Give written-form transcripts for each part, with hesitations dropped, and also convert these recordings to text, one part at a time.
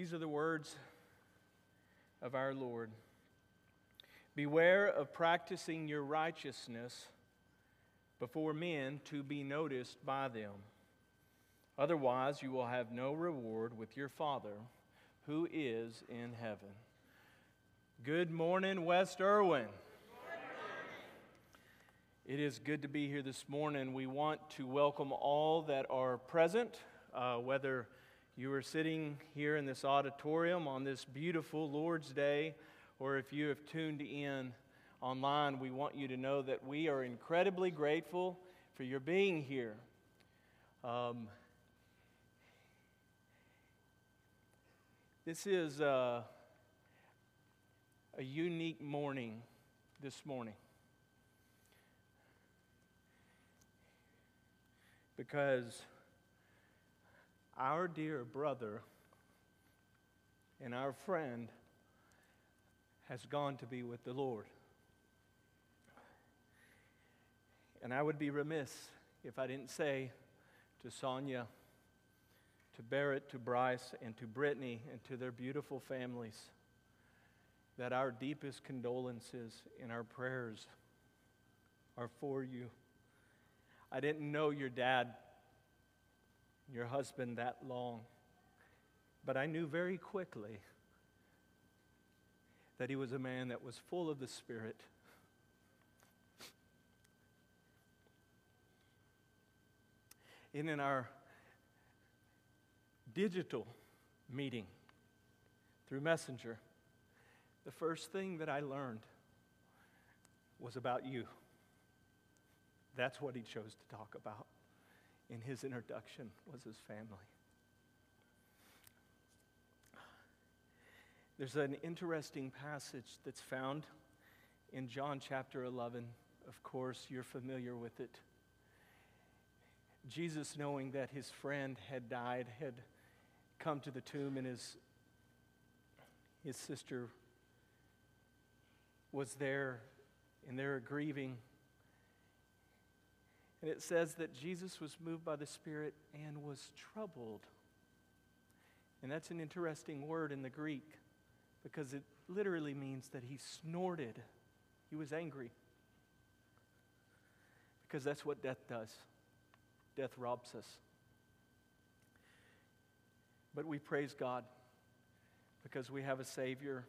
These are the words of our Lord. Beware of practicing your righteousness before men to be noticed by them. Otherwise, you will have no reward with your Father who is in heaven. Good morning, West Irwin. It is good to be here this morning. We want to welcome all that are present, whether you are sitting here in this auditorium on this beautiful Lord's Day, or if you have tuned in online. We want you to know that we are incredibly grateful for your being here. This is a unique morning this morning, because our dear brother and our friend has gone to be with the Lord. And I would be remiss if I didn't say to Sonia, to Barrett, to Bryce, and to Brittany, and to their beautiful families, that our deepest condolences and our prayers are for you. I didn't know your dad, your husband, that long, but I knew very quickly that he was a man that was full of the Spirit. And in our digital meeting through Messenger, the first thing that I learned was about you. That's what he chose to talk about in his introduction, was his family. There's an interesting passage that's found in John chapter 11. Of course, you're familiar with it. Jesus, knowing that his friend had died, had come to the tomb, and his sister was there, and they were grieving. And it says that Jesus was moved by the Spirit and was troubled. And that's an interesting word in the Greek, because it literally means that he snorted. He was angry. Because that's what death does. Death robs us. But we praise God because we have a Savior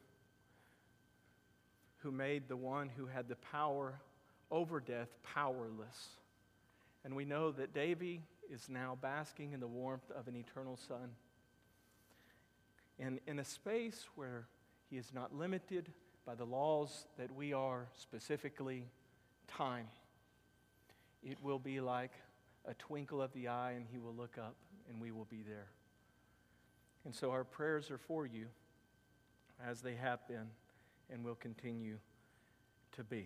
who made the one who had the power over death powerless. And we know that Davy is now basking in the warmth of an eternal sun. And in a space where he is not limited by the laws that we are, specifically time, it will be like a twinkle of the eye, and he will look up, and we will be there. And so our prayers are for you, as they have been and will continue to be.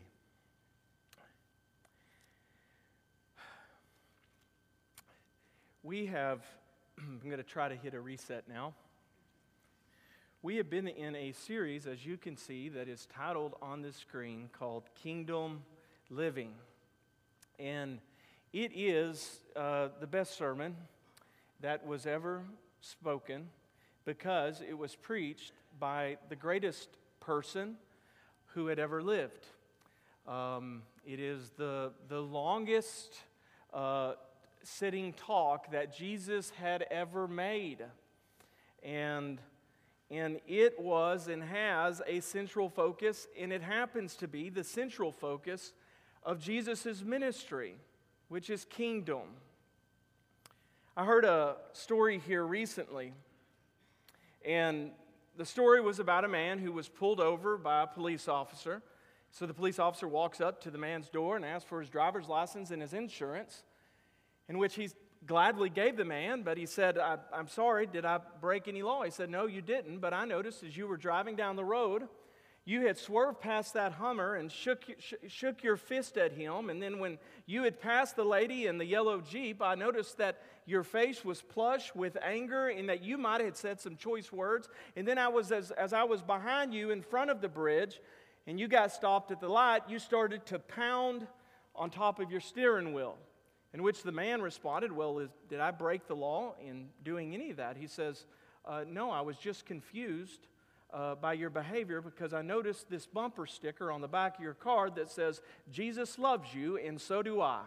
We have, I'm going to try to hit a reset now. We have been in a series, as you can see, that is titled on the screen called Kingdom Living. And it is the best sermon that was ever spoken, because it was preached by the greatest person who had ever lived. It is the longest sitting talk that Jesus had ever made. And it was and has a central focus, and it happens to be the central focus of Jesus' ministry, which is kingdom. I heard a story here recently, and the story was about a man who was pulled over by a police officer. So the police officer walks up to the man's door and asks for his driver's license and his insurance, in which he gladly gave the man, but he said, I'm sorry, did I break any law? He said, no, you didn't, but I noticed as you were driving down the road, you had swerved past that Hummer and shook your fist at him, and then when you had passed the lady in the yellow Jeep, I noticed that your face was plush with anger and that you might have said some choice words, and then as I was behind you in front of the bridge, and you got stopped at the light, you started to pound on top of your steering wheel. In which the man responded, well, did I break the law in doing any of that? He says, no, I was just confused by your behavior because I noticed this bumper sticker on the back of your car that says, Jesus loves you and so do I.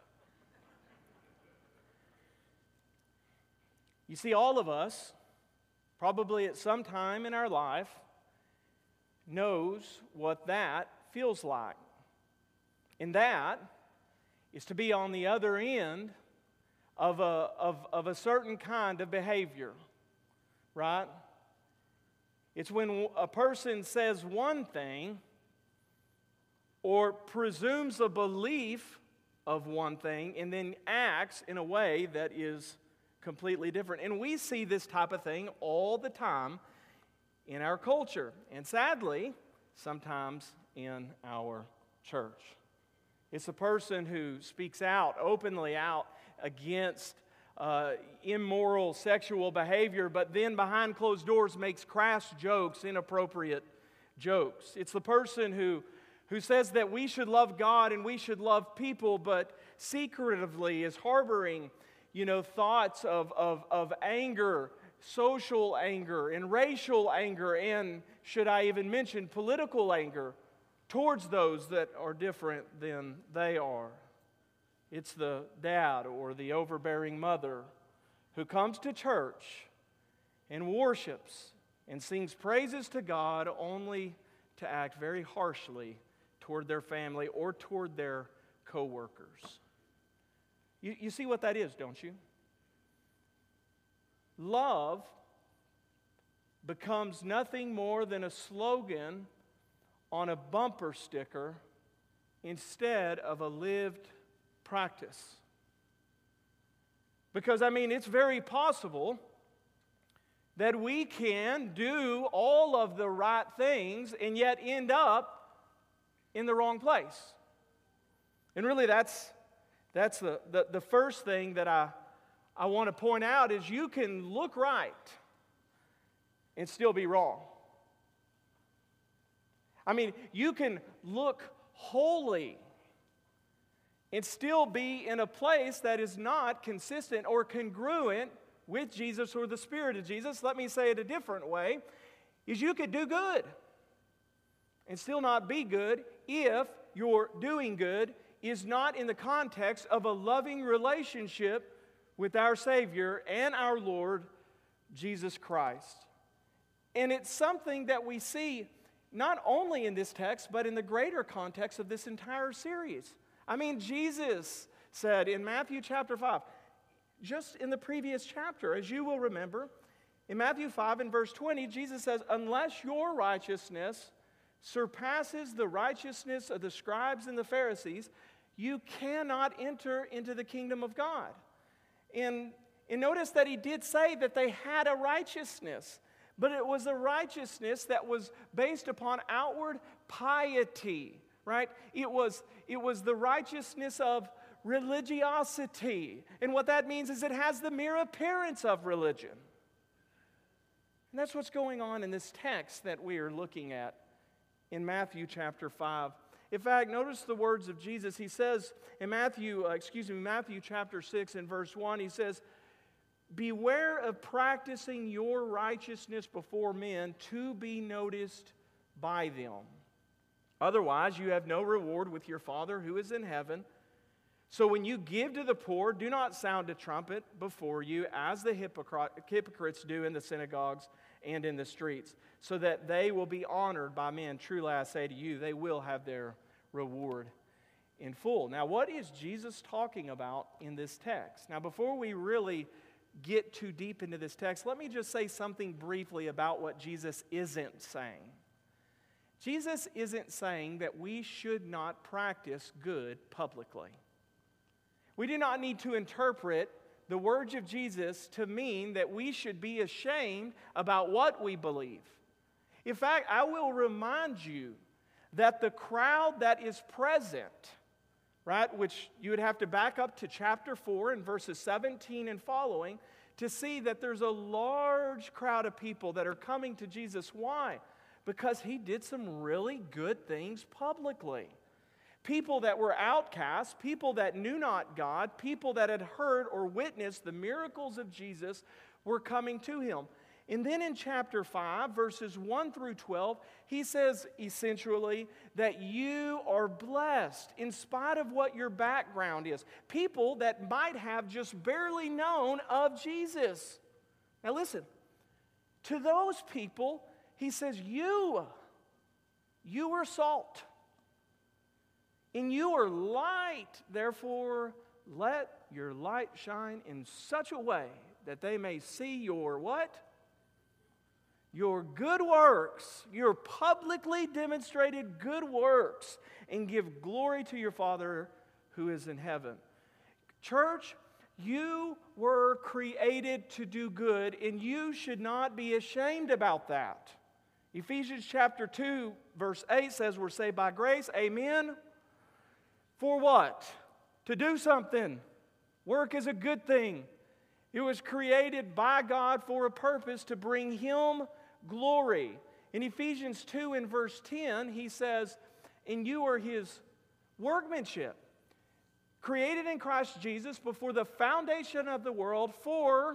You see, all of us, probably at some time in our life, knows what that feels like. And that is to be on the other end of a certain kind of behavior, right? It's when a person says one thing or presumes a belief of one thing and then acts in a way that is completely different. And we see this type of thing all the time in our culture, and sadly, sometimes in our church. It's a person who speaks out, openly out, against immoral sexual behavior, but then behind closed doors makes crass jokes, inappropriate jokes. It's the person who says that we should love God and we should love people, but secretively is harboring, thoughts of anger, social anger, and racial anger, and should I even mention political anger towards those that are different than they are. It's the dad or the overbearing mother who comes to church and worships and sings praises to God only to act very harshly toward their family or toward their co-workers. You see what that is, don't you? Love becomes nothing more than a slogan on a bumper sticker instead of a lived practice. Because, it's very possible that we can do all of the right things and yet end up in the wrong place. And really that's the first thing that I want to point out is you can look right and still be wrong. You can look holy and still be in a place that is not consistent or congruent with Jesus or the Spirit of Jesus. Let me say it a different way, is you could do good and still not be good if your doing good is not in the context of a loving relationship with our Savior and our Lord Jesus Christ. And it's something that we see not only in this text, but in the greater context of this entire series. Jesus said in Matthew chapter 5, just in the previous chapter, as you will remember, in Matthew 5 and verse 20, Jesus says, unless your righteousness surpasses the righteousness of the scribes and the Pharisees, you cannot enter into the kingdom of God. And notice that he did say that they had a righteousness, but it was a righteousness that was based upon outward piety, right? It was the righteousness of religiosity. And what that means is it has the mere appearance of religion. And that's what's going on in this text that we are looking at in Matthew chapter 5. In fact, notice the words of Jesus. He says in Matthew chapter 6 and verse 1, he says, beware of practicing your righteousness before men to be noticed by them. Otherwise, you have no reward with your Father who is in heaven. So when you give to the poor, do not sound a trumpet before you, as the hypocrites do in the synagogues and in the streets, so that they will be honored by men. Truly, I say to you, they will have their reward in full. Now, what is Jesus talking about in this text? Now, before we really get too deep into this text, let me just say something briefly about what Jesus isn't saying. Jesus isn't saying that we should not practice good publicly. We do not need to interpret the words of Jesus to mean that we should be ashamed about what we believe. In fact, I will remind you that the crowd that is present, right, which you would have to back up to chapter 4 and verses 17 and following to see that there's a large crowd of people that are coming to Jesus. Why? Because he did some really good things publicly. People that were outcasts, people that knew not God, people that had heard or witnessed the miracles of Jesus were coming to him. And then in chapter 5, verses 1 through 12, he says essentially that you are blessed in spite of what your background is. People that might have just barely known of Jesus. Now listen, to those people, he says, you are salt. And you are light. Therefore, let your light shine in such a way that they may see your what? Your good works, your publicly demonstrated good works, and give glory to your Father who is in heaven. Church, you were created to do good, and you should not be ashamed about that. Ephesians chapter 2, verse 8 says we're saved by grace. Amen. For what? To do something. Work is a good thing. It was created by God for a purpose to bring Him glory. In Ephesians 2 and verse 10, he says, and you are His workmanship, created in Christ Jesus before the foundation of the world for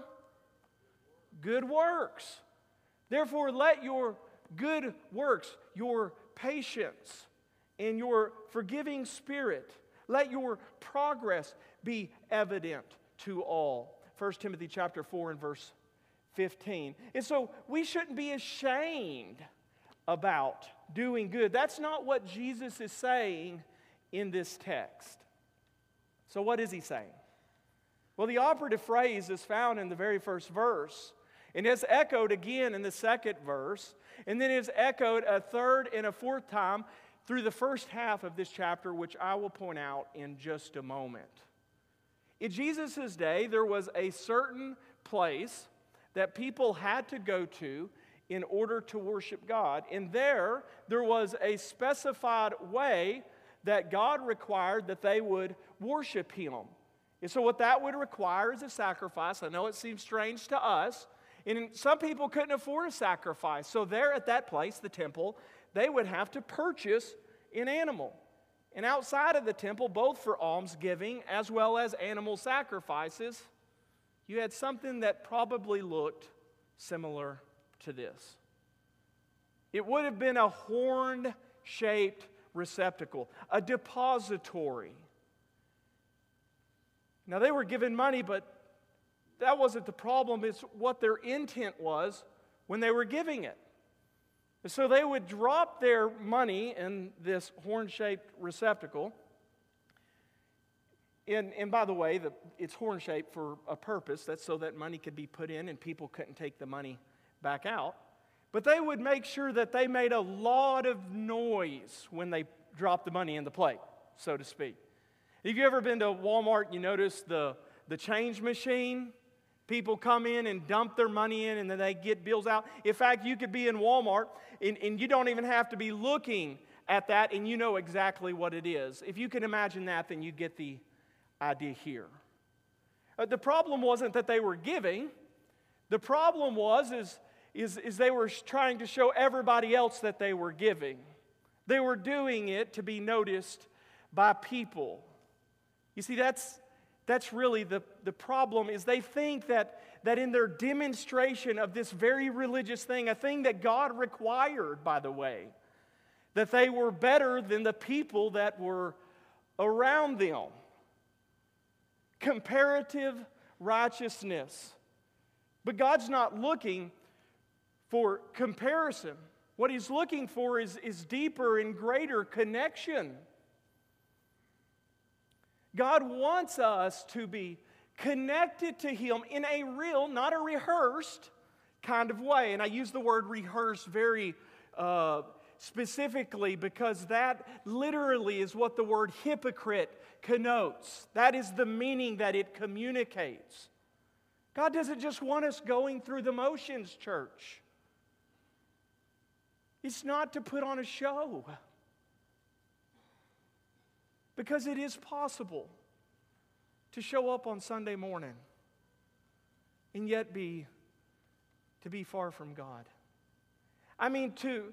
good works. Therefore, let your good works, your patience, and your forgiving spirit, let your progress be evident to all. 1 Timothy chapter 4 and verse 15. And so we shouldn't be ashamed about doing good. That's not what Jesus is saying in this text. So what is he saying? Well, the operative phrase is found in the very first verse, and it's echoed again in the second verse, and then it's echoed a third and a fourth time through the first half of this chapter, which I will point out in just a moment. In Jesus' day, there was a certain place that people had to go to in order to worship God. And there was a specified way that God required that they would worship Him. And so what that would require is a sacrifice. I know it seems strange to us. And some people couldn't afford a sacrifice. So there at that place, the temple, they would have to purchase an animal. And outside of the temple, both for almsgiving as well as animal sacrifices, you had something that probably looked similar to this. It would have been a horn-shaped receptacle, a depository. Now, they were given money, but that wasn't the problem. It's what their intent was when they were giving it. And so they would drop their money in this horn-shaped receptacle. And by the way, it's horn-shaped for a purpose. That's so that money could be put in and people couldn't take the money back out. But they would make sure that they made a lot of noise when they dropped the money in the plate, so to speak. Have you ever been to Walmart and you notice the change machine? People come in and dump their money in and then they get bills out. In fact, you could be in Walmart and you don't even have to be looking at that and you know exactly what it is. If you can imagine that, then you get the idea here. The problem wasn't that they were giving. The problem was they were trying to show everybody else that they were giving. They were doing it to be noticed by people. You see, that's really the problem, is they think that in their demonstration of this very religious thing, a thing that God required, by the way, that they were better than the people that were around them. Comparative righteousness. But God's not looking for comparison. What He's looking for is deeper and greater connection. God wants us to be connected to Him in a real, not a rehearsed kind of way. And I use the word rehearse very specifically because that literally is what the word hypocrite connotes. That is the meaning that it communicates. God doesn't just want us going through the motions, church. It's not to put on a show. Because it is possible to show up on Sunday morning and yet to be far from God. I mean, to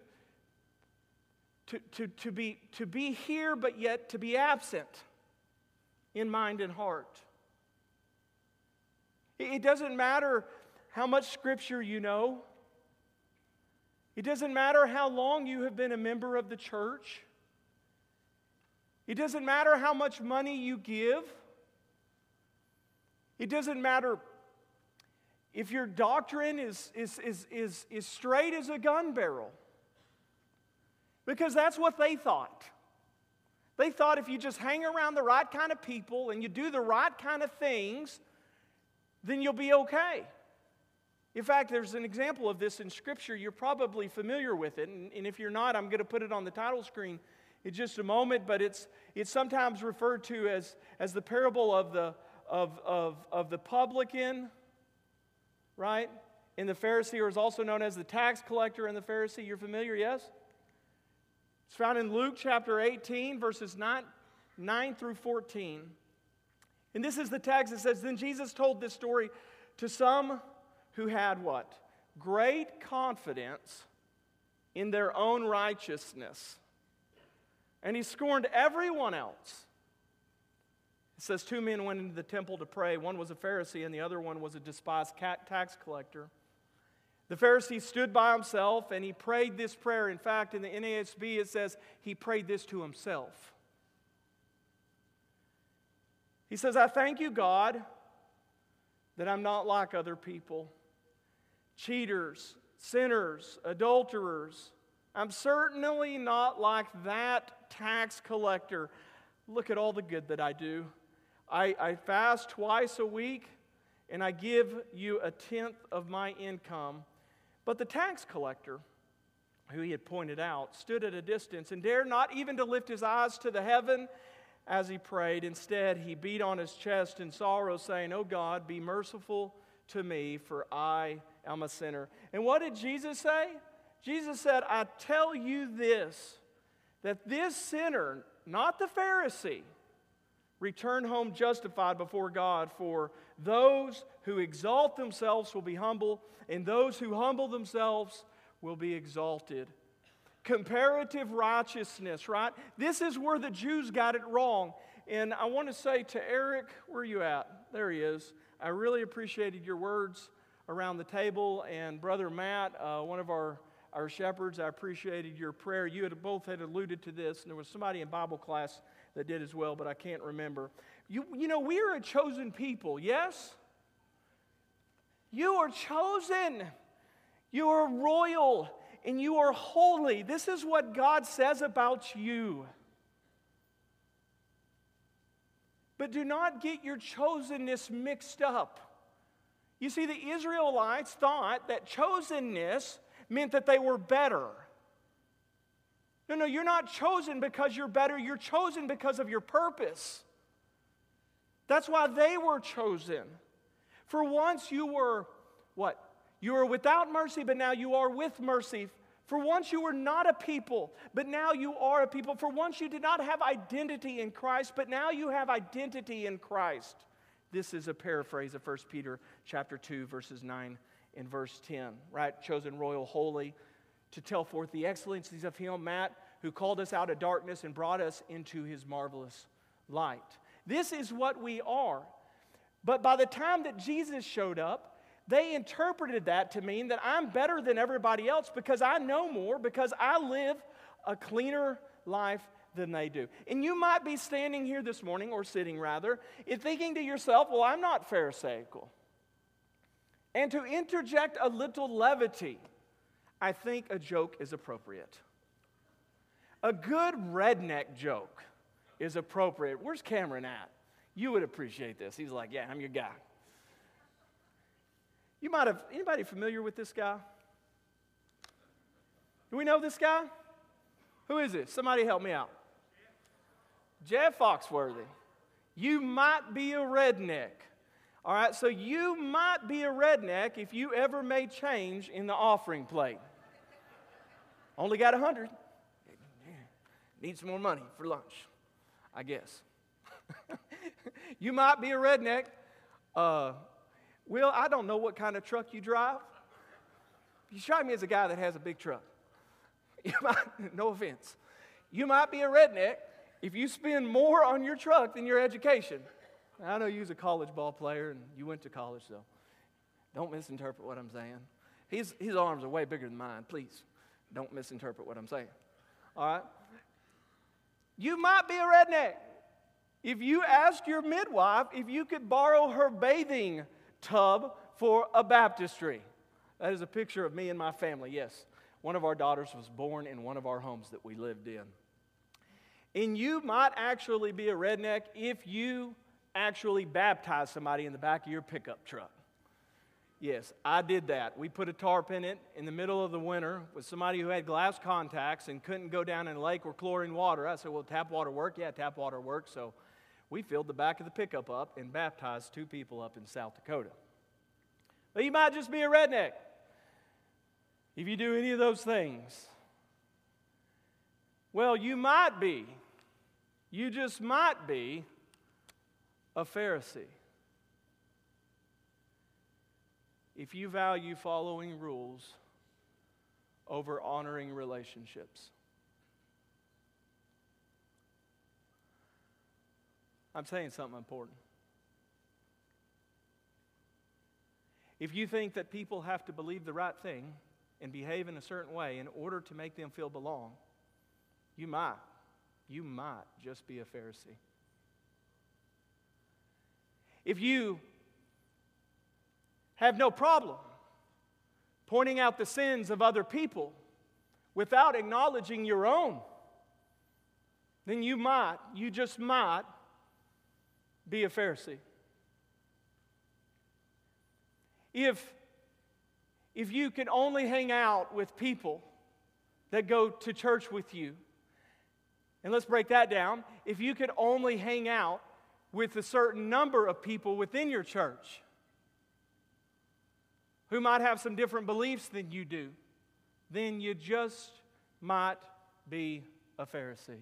be here but yet to be absent in mind and heart. It doesn't matter how much Scripture you know. It doesn't matter how long you have been a member of the church. It doesn't matter how much money you give. It doesn't matter if your doctrine is straight as a gun barrel. Because that's what they thought. They thought if you just hang around the right kind of people and you do the right kind of things, then you'll be okay. In fact, there's an example of this in Scripture. You're probably familiar with it. And if you're not, I'm going to put it on the title screen in just a moment. But it's sometimes referred to as the parable of the publican, right? And the Pharisee, or is also known as the tax collector and the Pharisee. You're familiar, yes? It's found in Luke chapter 18, verses 9 through 14. And this is the text that says, "Then Jesus told this story to some who had" what? "Great confidence in their own righteousness. And he scorned everyone else." It says 2 men went into the temple to pray. One was a Pharisee and the other one was a despised tax collector. The Pharisee stood by himself and he prayed this prayer. In fact, in the NASB it says he prayed this to himself. He says, "I thank you, God, that I'm not like other people. Cheaters, sinners, adulterers. I'm certainly not like that tax collector. Look at all the good that I do. I fast twice a week, and I give you 1/10 of my income." But the tax collector, who he had pointed out, stood at a distance and dared not even to lift his eyes to the heaven as he prayed. Instead, he beat on his chest in sorrow, saying, "Oh God, be merciful to me, for I am a sinner." And what did Jesus say? Jesus said, "I tell you this, that this sinner, not the Pharisee, return home justified before God. For those who exalt themselves will be humble, and those who humble themselves will be exalted." Comparative righteousness, right? This is where the Jews got it wrong. And I want to say to Eric, where are you at? There he is. I really appreciated your words around the table. And Brother Matt, one of our shepherds, I appreciated your prayer. You both had alluded to this, and there was somebody in Bible class that did as well, but I can't remember. You know, we are a chosen people, yes? You are chosen. You are royal, and you are holy. This is what God says about you. But do not get your chosenness mixed up. You see, the Israelites thought that chosenness meant that they were better. No, you're not chosen because you're better. You're chosen because of your purpose. That's why they were chosen. For once you were, what? You were without mercy, but now you are with mercy. For once you were not a people, but now you are a people. For once you did not have identity in Christ, but now you have identity in Christ. This is a paraphrase of 1 Peter chapter 2, verses 9 and verse 10, right? Chosen, royal, holy, to tell forth the excellencies of Him, Matt, who called us out of darkness and brought us into His marvelous light. This is what we are. But by the time that Jesus showed up, they interpreted that to mean that I'm better than everybody else because I know more, because I live a cleaner life than they do. And you might be standing here this morning, or sitting rather, and thinking to yourself, well, I'm not Pharisaical. And to interject a little levity, I think a joke is appropriate. A good redneck joke is appropriate. Where's Cameron at? You would appreciate this. He's like, yeah, I'm your guy. You might have, anybody familiar with this guy? Do we know this guy? Who is it? Somebody help me out. Jeff Foxworthy. You might be a redneck. All right, so you might be a redneck if you ever made change in the offering plate. Only got 100. Need some more money for lunch, I guess. You might be a redneck. Will, I don't know what kind of truck you drive. You strike me as a guy that has a big truck. You might, no offense. You might be a redneck if you spend more on your truck than your education. I know you was a college ball player and you went to college, so don't misinterpret what I'm saying. His arms are way bigger than mine, please. Don't misinterpret what I'm saying. All right? You might be a redneck. If you ask your midwife if you could borrow her bathing tub for a baptistry. That is a picture of me and my family, yes. One of our daughters was born in one of our homes that we lived in. And you might actually be a redneck if you actually baptize somebody in the back of your pickup truck. Yes, I did that. We put a tarp in it in the middle of the winter with somebody who had glass contacts and couldn't go down in a lake or chlorine water. I said, well, tap water work? Yeah, tap water works. So we filled the back of the pickup up and baptized 2 people up in South Dakota. But you might just be a redneck if you do any of those things. Well, you might be. You just might be a Pharisee. If you value following rules over honoring relationships. I'm saying something important. If you think that people have to believe the right thing and behave in a certain way in order to make them feel belong, you might just be a Pharisee. If you have no problem pointing out the sins of other people without acknowledging your own, then you just might be a Pharisee. If you can only hang out with people that go to church with you, and let's break that down, if you could only hang out with a certain number of people within your church who might have some different beliefs than you do, then you just might be a Pharisee.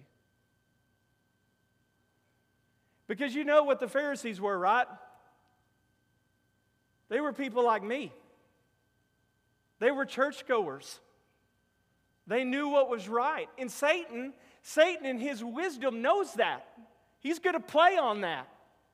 Because you know what the Pharisees were, right? They were people like me. They were churchgoers. They knew what was right. And Satan in his wisdom knows that. He's going to play on that.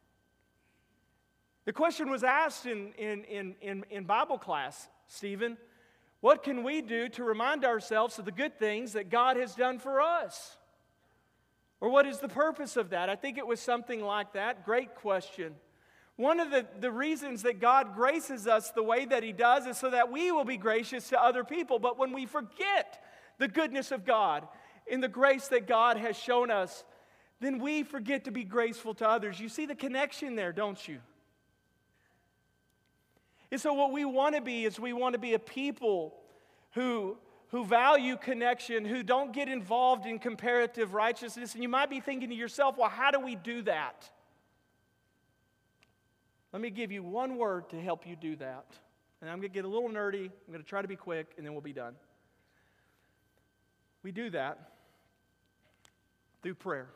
The question was asked in Bible class, Stephen, what can we do to remind ourselves of the good things that God has done for us? Or what is the purpose of that? I think it was something like that. Great question. One of the reasons that God graces us the way that He does is so that we will be gracious to other people. But when we forget the goodness of God and the grace that God has shown us, then we forget to be graceful to others. You see the connection there, don't you? And so what we want to be is we want to be a people who value connection, who don't get involved in comparative righteousness. And you might be thinking to yourself, well, how do we do that? Let me give you one word to help you do that. And I'm going to get a little nerdy. I'm going to try to be quick, and then we'll be done. We do that through prayer.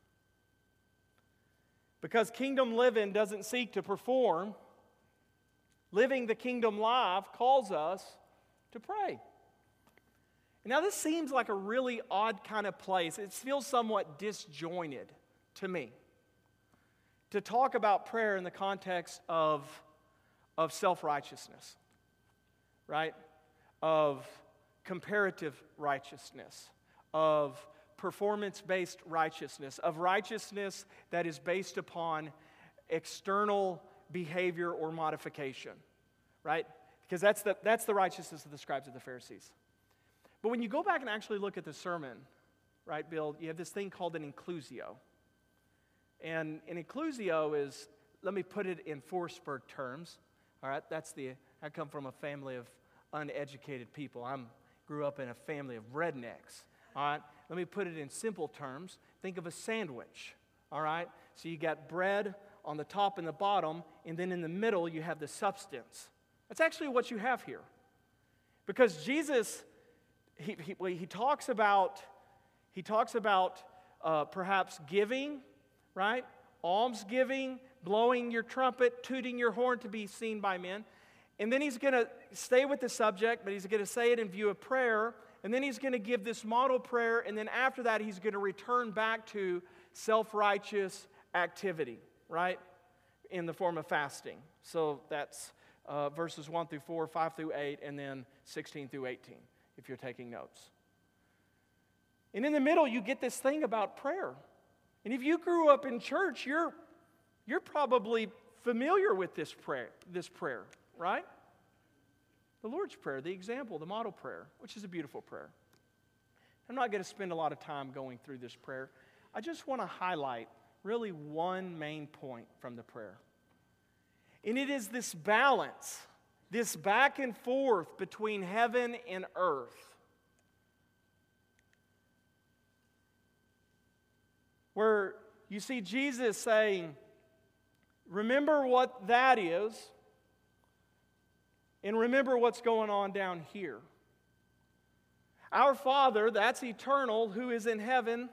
Because kingdom living doesn't seek to perform. Living the kingdom life calls us to pray. Now, this seems like a really odd kind of place. It feels somewhat disjointed to me to talk about prayer in the context of self-righteousness, right? Of comparative righteousness, of performance-based righteousness, of righteousness that is based upon external behavior or modification, right? Because that's the righteousness of the scribes and the Pharisees. But when you go back and actually look at the sermon, right, Bill, you have this thing called an inclusio. And an inclusio is, let me put it in Forsberg terms, all right? I come from a family of uneducated people. I grew up in a family of rednecks, all right? Let me put it in simple terms. Think of a sandwich, all right? So you got bread on the top and the bottom, and then in the middle you have the substance. That's actually what you have here. Because Jesus, he talks about perhaps giving, right? Almsgiving, blowing your trumpet, tooting your horn to be seen by men. And then he's going to stay with the subject, but he's going to say it in view of prayer. And then he's going to give this model prayer. And then after that, he's going to return back to self-righteous activity, right? In the form of fasting. So that's verses 1 through 4, 5 through 8, and then 16 through 18, if you're taking notes. And in the middle, you get this thing about prayer. And if you grew up in church, you're probably familiar with this prayer, right? The Lord's Prayer, the example, the model prayer, which is a beautiful prayer. I'm not going to spend a lot of time going through this prayer. I just want to highlight really one main point from the prayer. And it is this balance, this back and forth between heaven and earth. Where you see Jesus saying, remember what that is, and remember what's going on down here. Our Father, that's eternal, who is in heaven,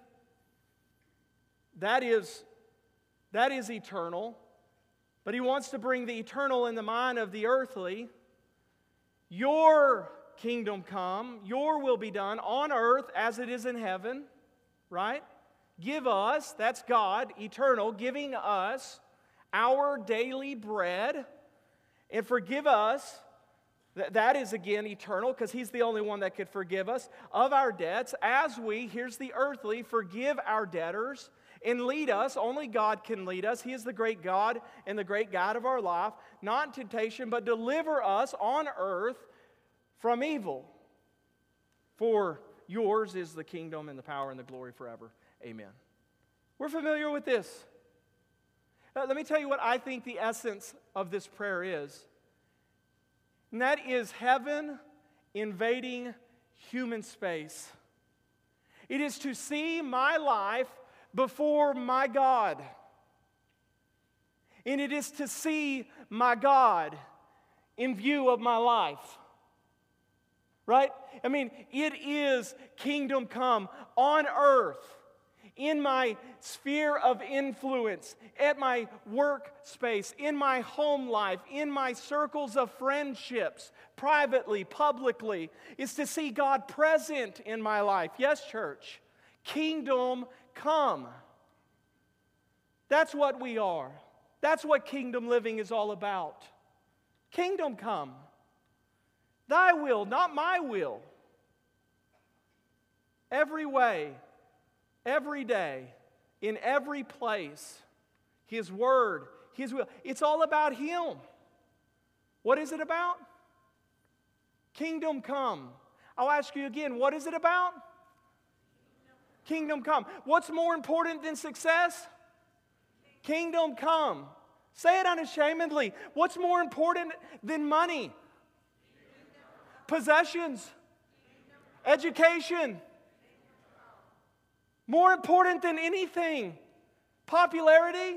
that is eternal, but He wants to bring the eternal in the mind of the earthly. Your kingdom come, your will be done on earth as it is in heaven, right? Give us, that's God, eternal, giving us our daily bread, and forgive us. That is again eternal, because He's the only one that could forgive us of our debts, as we, here's the earthly, forgive our debtors, and lead us. Only God can lead us. He is the great God and the great God of our life, not in temptation, but deliver us on earth from evil. For yours is the kingdom and the power and the glory forever. Amen. We're familiar with this. Let me tell you what I think the essence of this prayer is. And that is heaven invading human space. It is to see my life before my God. And it is to see my God in view of my life. Right? I mean, it is kingdom come on earth, in my sphere of influence, at my workspace, in my home life, in my circles of friendships, privately, publicly, is to see God present in my life. Yes, church. Kingdom come. That's what we are. That's what kingdom living is all about. Kingdom come. Thy will, not my will. Every way, every day, in every place, His Word, His will. It's all about Him. What is it about? Kingdom come. I'll ask you again, what is it about? Kingdom come. What's more important than success? Kingdom come. Say it unashamedly. What's more important than money? Possessions? Education? More important than anything? Popularity?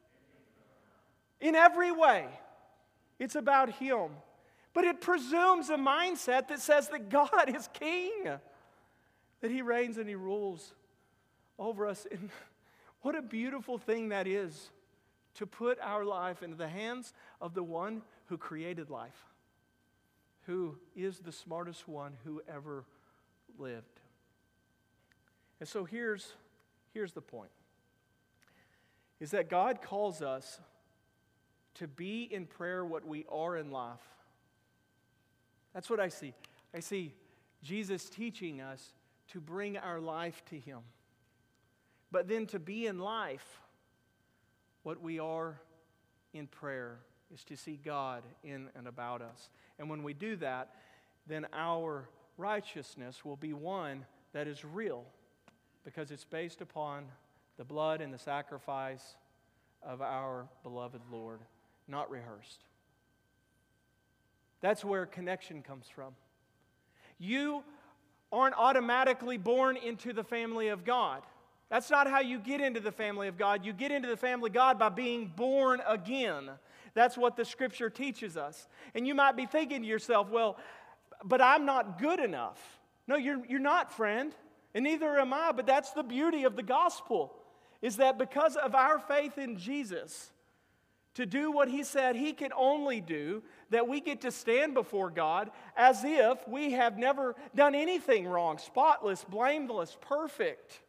In every way, it's about Him. But it presumes a mindset that says that God is King, that He reigns and He rules over us. And what a beautiful thing that is, to put our life into the hands of the one who created life, who is the smartest one who ever lived. And so here's the point, is that God calls us to be in prayer what we are in life. That's what I see. I see Jesus teaching us to bring our life to Him. But then to be in life what we are in prayer is to see God in and about us. And when we do that, then our righteousness will be one that is real, because it's based upon the blood and the sacrifice of our beloved Lord, not rehearsed. That's where connection comes from. You aren't automatically born into the family of God. That's not how you get into the family of God. You get into the family of God by being born again. That's what the Scripture teaches us. And you might be thinking to yourself, well, but I'm not good enough. No, you're not, friend. And neither am I. But that's the beauty of the gospel, is that because of our faith in Jesus, to do what He said He can only do, that we get to stand before God as if we have never done anything wrong, spotless, blameless, perfect.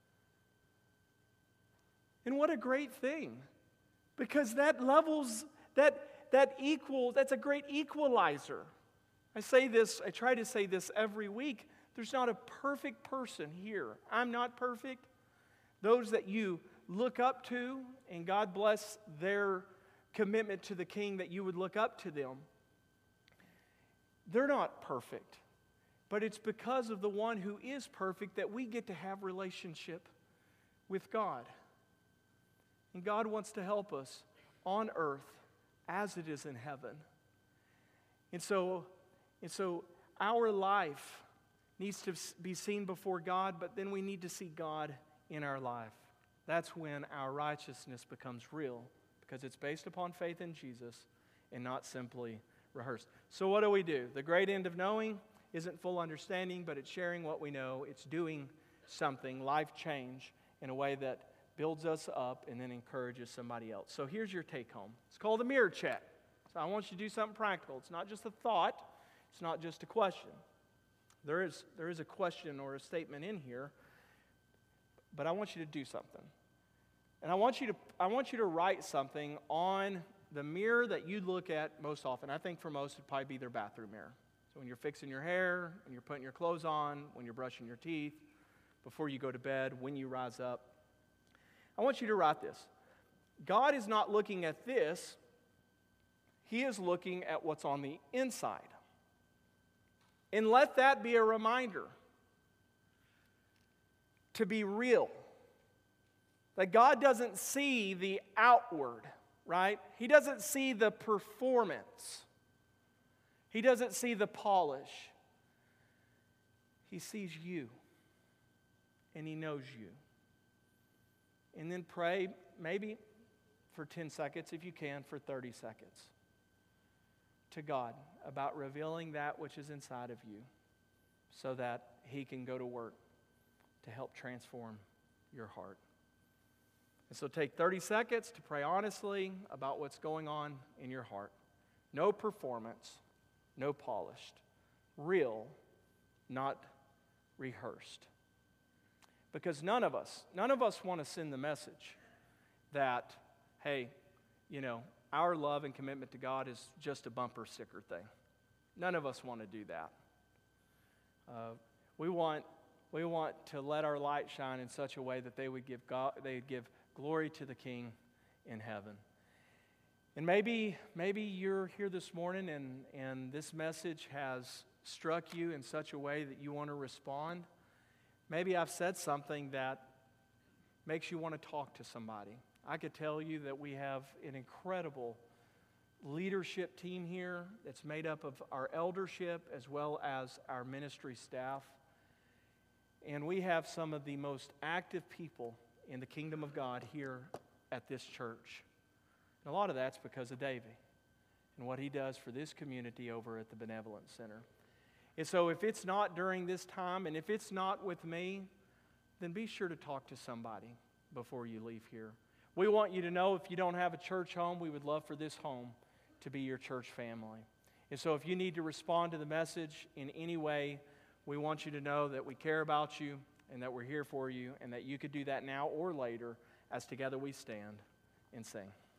And what a great thing, because that levels, that's a great equalizer. I try to say this every week, There's not a perfect person here. I'm not perfect. Those that you look up to, and God bless their commitment to the King that you would look up to them, they're not perfect. But it's because of the one who is perfect that we get to have relationship with God. And God wants to help us on earth as it is in heaven. And so our life needs to be seen before God, but then we need to see God in our life. That's when our righteousness becomes real, because it's based upon faith in Jesus and not simply rehearsed. So what do? The great end of knowing isn't full understanding, but it's sharing what we know. It's doing something, life change, in a way that builds us up and then encourages somebody else. So here's your take home. It's called a mirror check. So I want you to do something practical. It's not just a thought. It's not just a question. There is a question or a statement in here, but I want you to do something. And I want you to write something on the mirror that you look at most often. I think for most it'd probably be their bathroom mirror. So when you're fixing your hair, when you're putting your clothes on, when you're brushing your teeth, before you go to bed, when you rise up, I want you to write this. God is not looking at this. He is looking at what's on the inside. And let that be a reminder to be real. That God doesn't see the outward, right? He doesn't see the performance. He doesn't see the polish. He sees you. And He knows you. And then pray, maybe for 10 seconds, if you can, for 30 seconds, to God about revealing that which is inside of you so that He can go to work to help transform your heart. And so take 30 seconds to pray honestly about what's going on in your heart. No performance, no polished. Real, not rehearsed. Because none of us want to send the message that, hey, our love and commitment to God is just a bumper sticker thing. None of us want to do that. We want to let our light shine in such a way that they would give glory to the King in heaven. And maybe you're here this morning and this message has struck you in such a way that you want to respond. Maybe I've said something that makes you want to talk to somebody. I could tell you that we have an incredible leadership team here that's made up of our eldership as well as our ministry staff. And we have some of the most active people in the kingdom of God here at this church. And a lot of that's because of Davey and what he does for this community over at the Benevolent Center. And so if it's not during this time, and if it's not with me, then be sure to talk to somebody before you leave here. We want you to know if you don't have a church home, we would love for this home to be your church family. And so if you need to respond to the message in any way, we want you to know that we care about you and that we're here for you and that you could do that now or later as together we stand and sing.